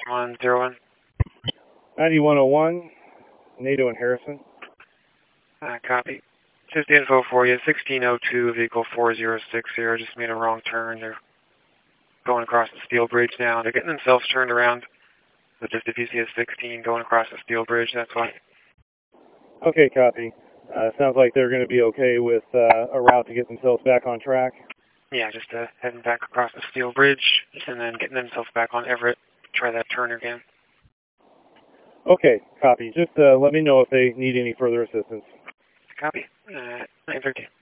9101. 9101, NATO and Harrison. Copy. Just info for you. 1602, vehicle 4060 just made a wrong turn. They're going across the steel bridge now. They're getting themselves turned around. So just if you see a 16 going across the steel bridge, that's why. Okay, copy. Sounds like they're going to be okay with a route to get themselves back on track. Yeah, just heading back across the steel bridge and then getting themselves back on Everett. Try that turn again. Okay, copy. Just let me know if they need any further assistance. Copy. 913.